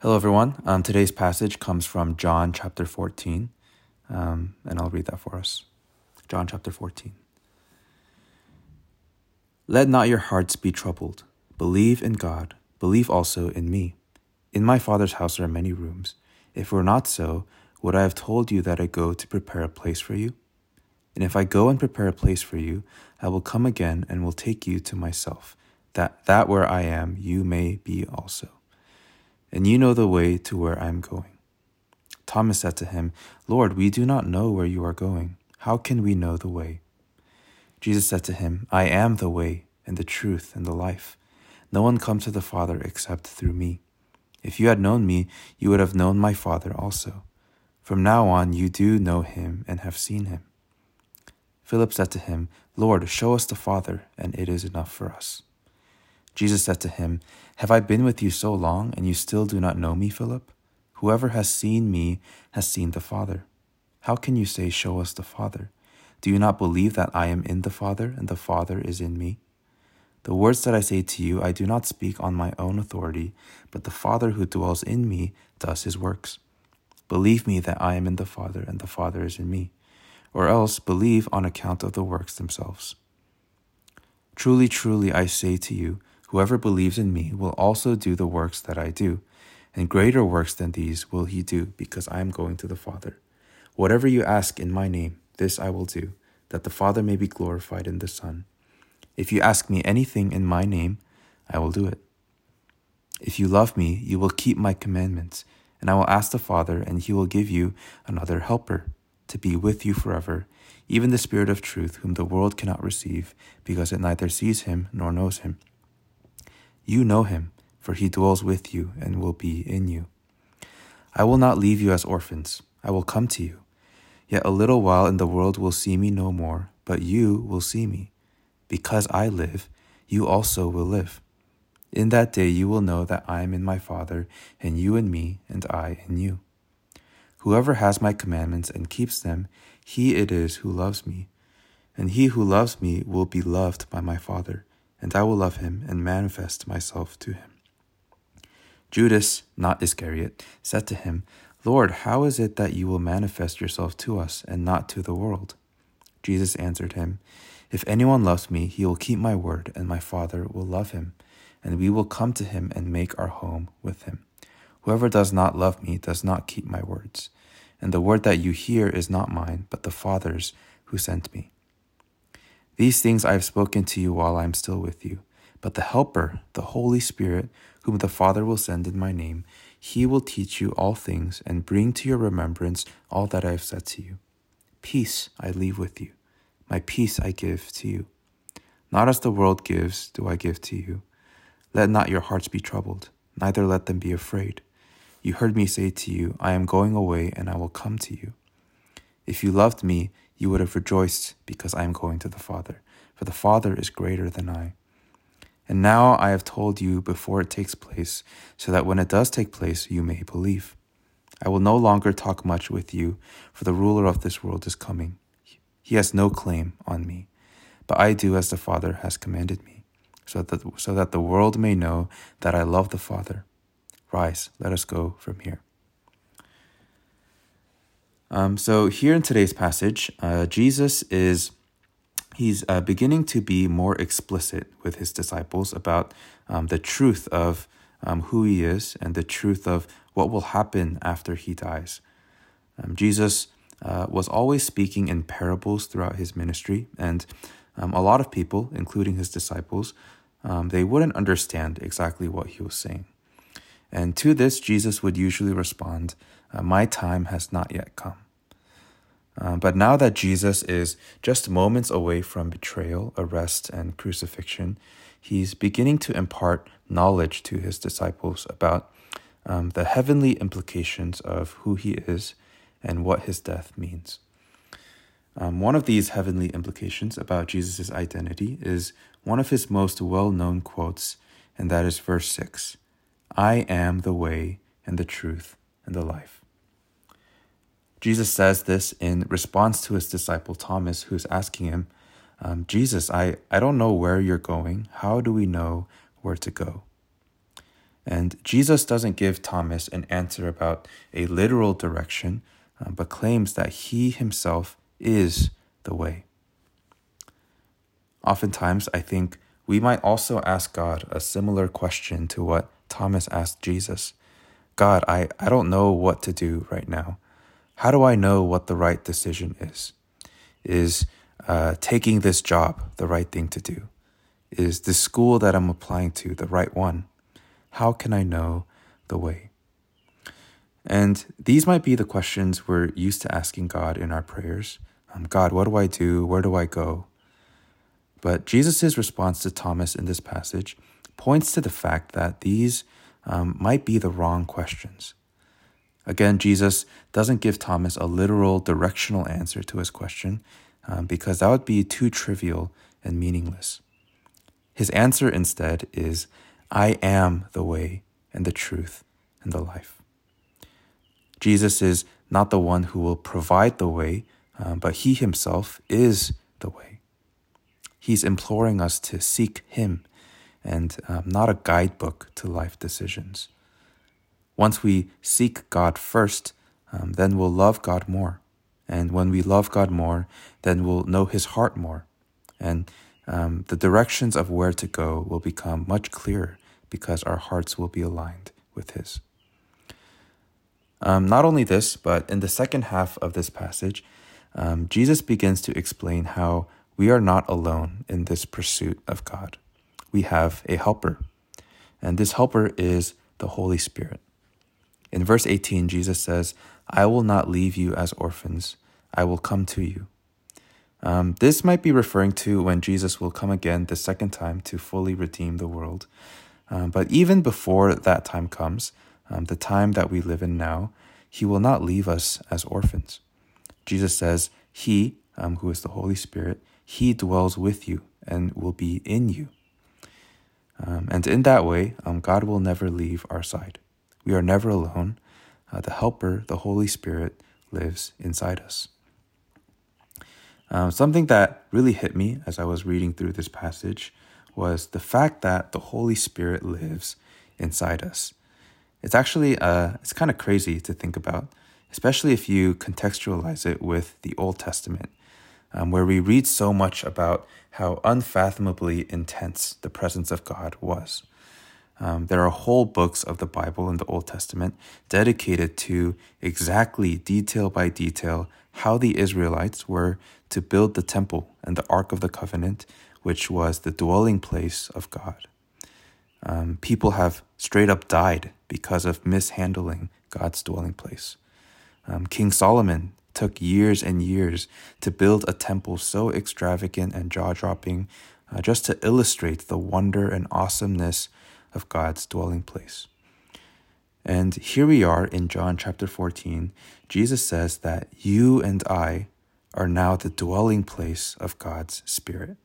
Hello, everyone. Today's passage comes from John chapter 14, and I'll read that for us. John chapter 14. Let not your hearts be troubled. Believe in God. Believe also in me. In my Father's house are many rooms. If it were not so, would I have told you that I go to prepare a place for you? And if I go and prepare a place for you, I will come again and will take you to myself, that where I am, you may be also. And you know the way to where I am going. Thomas said to him, Lord, we do not know where you are going. How can we know the way? Jesus said to him, I am the way and the truth and the life. No one comes to the Father except through me. If you had known me, you would have known my Father also. From now on, you do know him and have seen him. Philip said to him, Lord, show us the Father, and it is enough for us. Jesus said to him, Have I been with you so long, and you still do not know me, Philip? Whoever has seen me has seen the Father. How can you say, Show us the Father? Do you not believe that I am in the Father, and the Father is in me? The words that I say to you, I do not speak on my own authority, but the Father who dwells in me does his works. Believe me that I am in the Father, and the Father is in me, or else believe on account of the works themselves. Truly, truly, I say to you, whoever believes in me will also do the works that I do, and greater works than these will he do, because I am going to the Father. Whatever you ask in my name, this I will do, that the Father may be glorified in the Son. If you ask me anything in my name, I will do it. If you love me, you will keep my commandments, and I will ask the Father, and he will give you another helper, to be with you forever, even the Spirit of truth, whom the world cannot receive, because it neither sees him nor knows him. You know him, for he dwells with you and will be in you. I will not leave you as orphans. I will come to you. Yet a little while and the world will see me no more, but you will see me. Because I live, you also will live. In that day you will know that I am in my Father, and you in me, and I in you. Whoever has my commandments and keeps them, he it is who loves me. And he who loves me will be loved by my Father, and I will love him and manifest myself to him. Judas, not Iscariot, said to him, Lord, how is it that you will manifest yourself to us and not to the world? Jesus answered him, If anyone loves me, he will keep my word, and my Father will love him, and we will come to him and make our home with him. Whoever does not love me does not keep my words, and the word that you hear is not mine, but the Father's who sent me. These things I have spoken to you while I am still with you. But the Helper, the Holy Spirit, whom the Father will send in my name, he will teach you all things and bring to your remembrance all that I have said to you. Peace I leave with you. My peace I give to you. Not as the world gives do I give to you. Let not your hearts be troubled, neither let them be afraid. You heard me say to you, I am going away and I will come to you. If you loved me, you would have rejoiced because I am going to the Father, for the Father is greater than I. And now I have told you before it takes place, so that when it does take place, you may believe. I will no longer talk much with you, for the ruler of this world is coming. He has no claim on me, but I do as the Father has commanded me, so that the world may know that I love the Father. Rise, let us go from here. So here in today's passage, Jesus he's beginning to be more explicit with his disciples about the truth of who he is and the truth of what will happen after he dies. Jesus was always speaking in parables throughout his ministry, and a lot of people, including his disciples, they wouldn't understand exactly what he was saying. And to this, Jesus would usually respond, my time has not yet come. But now that Jesus is just moments away from betrayal, arrest, and crucifixion, he's beginning to impart knowledge to his disciples about the heavenly implications of who he is and what his death means. One of these heavenly implications about Jesus' identity is one of his most well-known quotes, and that is verse 6. I am the way and the truth and the life. Jesus says this in response to his disciple Thomas, who's asking him, Jesus, I don't know where you're going. How do we know where to go? And Jesus doesn't give Thomas an answer about a literal direction, but claims that he himself is the way. Oftentimes, I think we might also ask God a similar question to what Thomas asked Jesus. God, I don't know what to do right now. How do I know what the right decision is? Is taking this job the right thing to do? Is the school that I'm applying to the right one? How can I know the way? And these might be the questions we're used to asking God in our prayers. God, what do I do? Where do I go? But Jesus' response to Thomas in this passage points to the fact that these might be the wrong questions. Again, Jesus doesn't give Thomas a literal directional answer to his question because that would be too trivial and meaningless. His answer instead is, I am the way and the truth and the life. Jesus is not the one who will provide the way, but he himself is the way. He's imploring us to seek him and not a guidebook to life decisions. Once we seek God first, then we'll love God more. And when we love God more, then we'll know his heart more. And the directions of where to go will become much clearer because our hearts will be aligned with his. Not only this, but in the second half of this passage, Jesus begins to explain how we are not alone in this pursuit of God. We have a helper, and this helper is the Holy Spirit. In verse 18, Jesus says, I will not leave you as orphans. I will come to you. This might be referring to when Jesus will come again the second time to fully redeem the world. But even before that time comes, the time that we live in now, he will not leave us as orphans. Jesus says, he, who is the Holy Spirit, he dwells with you and will be in you. And in that way, God will never leave our side. We are never alone. The helper, the Holy Spirit, lives inside us. Something that really hit me as I was reading through this passage was the fact that the Holy Spirit lives inside us. It's actually, it's kind of crazy to think about, especially if you contextualize it with the Old Testament, where we read so much about how unfathomably intense the presence of God was. There are whole books of the Bible in the Old Testament dedicated to exactly detail by detail how the Israelites were to build the temple and the Ark of the Covenant, which was the dwelling place of God. People have straight up died because of mishandling God's dwelling place. King Solomon took years and years to build a temple so extravagant and jaw-dropping just to illustrate the wonder and awesomeness of God's dwelling place. And here we are in John chapter 14. Jesus says that you and I are now the dwelling place of God's Spirit.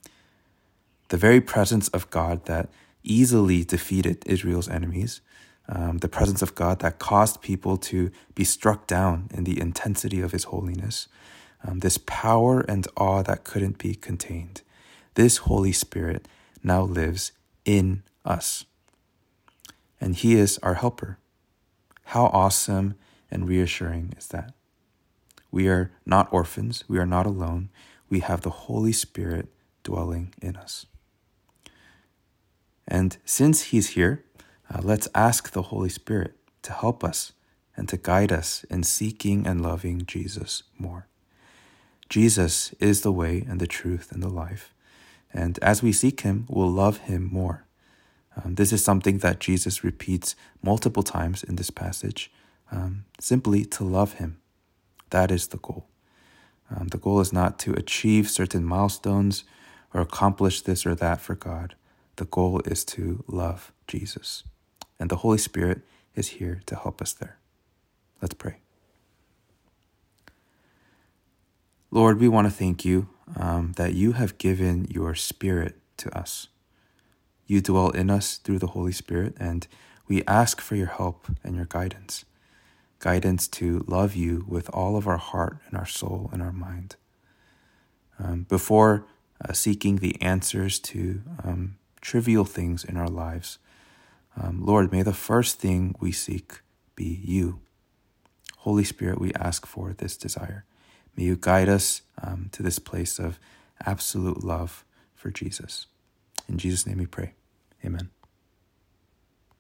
The very presence of God that easily defeated Israel's enemies, the presence of God that caused people to be struck down in the intensity of his holiness, this power and awe that couldn't be contained. This Holy Spirit now lives in us. And he is our helper. How awesome and reassuring is that? We are not orphans. We are not alone. We have the Holy Spirit dwelling in us. And since he's here, let's ask the Holy Spirit to help us and to guide us in seeking and loving Jesus more. Jesus is the way and the truth and the life. And as we seek him, we'll love him more. This is something that Jesus repeats multiple times in this passage, simply to love him. That is the goal. The goal is not to achieve certain milestones or accomplish this or that for God. The goal is to love Jesus. And the Holy Spirit is here to help us there. Let's pray. Lord, we want to thank you that you have given your Spirit to us. You dwell in us through the Holy Spirit, and we ask for your help and your guidance. Guidance to love you with all of our heart and our soul and our mind. Before seeking the answers to trivial things in our lives, Lord, may the first thing we seek be you. Holy Spirit, we ask for this desire. May you guide us to this place of absolute love for Jesus. In Jesus' name we pray. Amen.